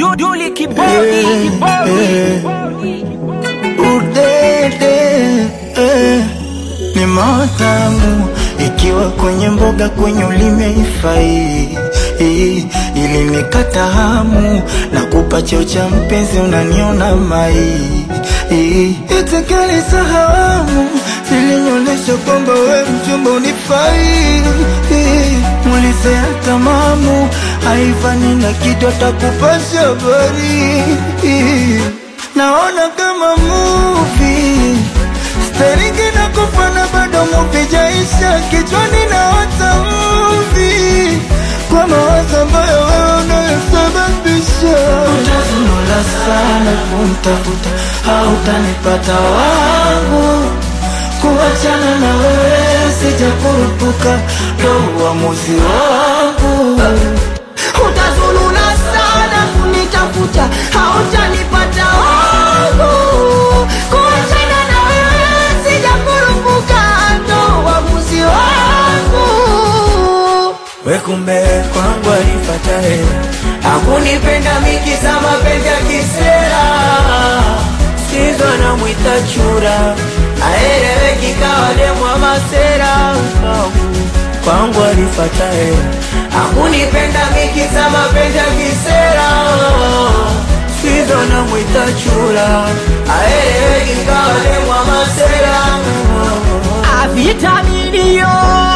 Duli kibodi Udede ni matamu ikiwa kwenye mboga kwenye ulime ifai ili nikata hamu na kupa cheo cha mpenzi unaniona mai itekele sahamu zilinyonyesha kwamba we mchumba unifai mweleze tamamu haifani na kitu atakupasha habari naona kama movie staringi na kufana bado movie jaisha kichwani na wata movie kwa mawazo ambayo wewe unayosababisha utazunula sana kumtafuta hautanipata wangu kuachana na wewe sijakurupuka ndo uamuzi wangu utazunula sana kunitafuta hautanipata wangu kuachana na wewe sijakurupuka ndo uamuzi wangu we kumbe kwangu alifata hela hakunipenda mikisa mapenzi ya kisera sizo na mwita chura aeleweki kawa demwa masera kwangu alifata hela hakunipenda mikisa mapenzi ya kisera sizo na mwita chura aeleweki kawa demwa masera avitaminio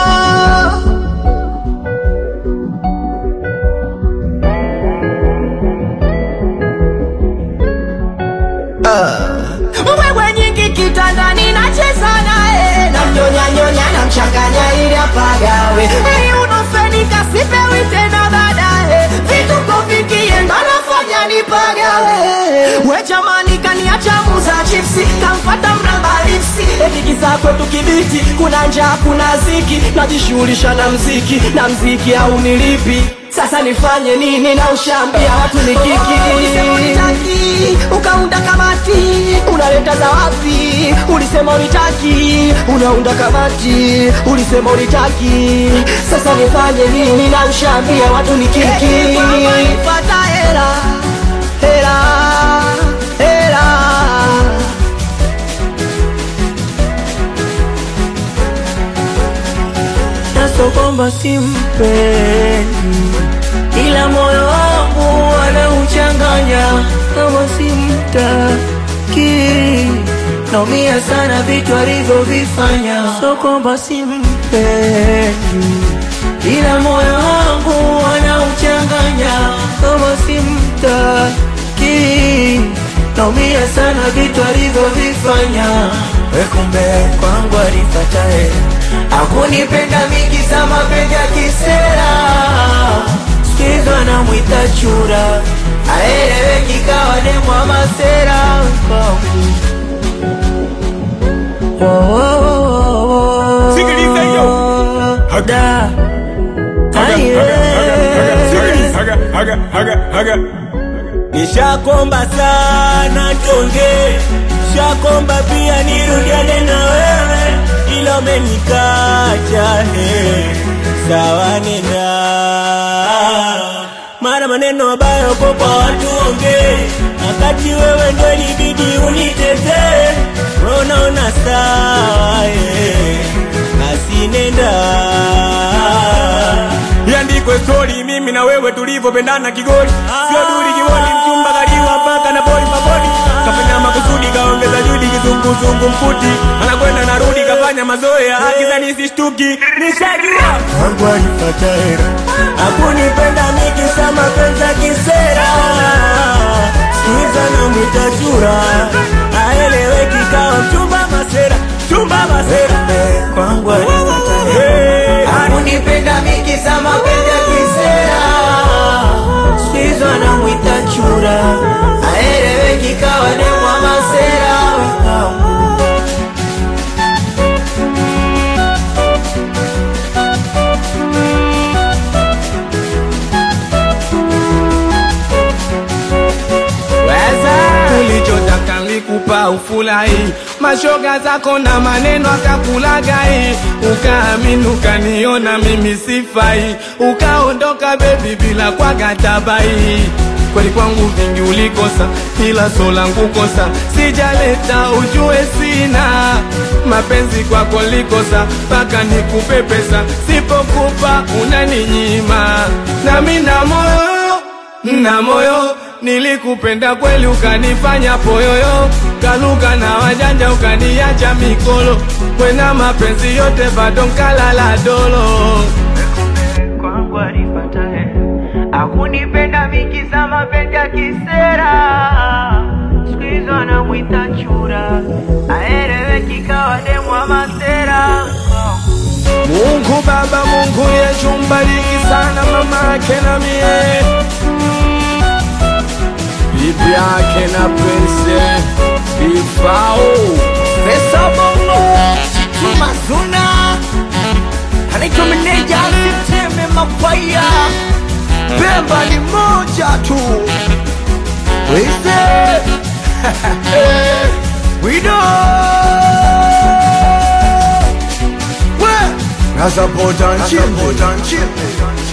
wewe nyingi kitandani nacheza nae namnyonyanyonya namchanganya ili apagawe hei unofenika sipewi tena baadaye vituko vikienda nafanya nipagawe we jamani kaniacha muza chipsi kamfata mramba lipsi etikisa kwetu kibiti kuna njaa kuna ziki najishughulisha na mziki au nilipi sasa nifanye nini na ushambia watu ni kiki ulisema unitaki ukaunda kamati unaleta za wapi ulisema unitaki unaunda kamati ulisema unitaki sasa nifanye nini na ushambia watu ni kiki nipata hela hela hela naso kwamba simpendi ila moyo wangu anauchanganya kama simtaki naumia sana vitu alivyovifanya so kwamba simpendi ila moyo wangu anauchanganya kama simtaki naumia sana vitu alivyovifanya we kumbe kwangu alifata hela hakunipenda mikisa mapenzi ya kisera sikizo na mwita chura aeleweki kawa demwa masera sikiliza hiyo haga haga nishakomba sana tonge shakomba pia nirudiane na wewe ila umenikacha sawa nenda mara maneno mabaya kwa watu onge wakati wewe ndo ilibidi unitetee unaona sawa basi nenda iandikwe story mimi na wewe tulivyopendana kigoli sio duri kiwoni mchumba kaliwa mpaka na boli mabodi kafanya makusudi kaongeza juhudi kizunguzungu mkuti anakwenda narudi kafanya mazoea akizani sishtuki nishajua wangu alipata hela hakunipenda mikisa mapenzi ya kisera sikiza na mwita chura aeleweki kawa mchumba masera kwangu alipata hela hakunipenda mikisa mapenzi ya kisera sikiza na mwita chura aeleweki kawa demwa masera ulichotaka nikupa ufurahi mashoga zako na maneno akakulagai ukaamini ukaniona mimi sifai ukaondoka baby bila kwa gatabai kweli kwangu vingi ulikosa, ila so langu kosa sijaleta ujue sina mapenzi kwako likosa, paka nikupe pesa sipokupa unaninyima. Nami na moyo nilikupenda kweli ukanifanya poyoyo, kaluka na wajanja ukaniacha mikolo, kwena mapenzi yote bado nkalala dolo. Kwangu alipata akunipenda mikisa mapenzi ya kisera, sikizo anamwita chura, aeleweki kawa demu wa masera. Mungu Baba, Mungu Yesu mbariki sana mama yake na mie, bibi yake na Prince Ifao Pesa bongo Tumazuna anaitwa meneja asiteme mapaya, Bemba ni moja tu Wise Wido Naza bodan chip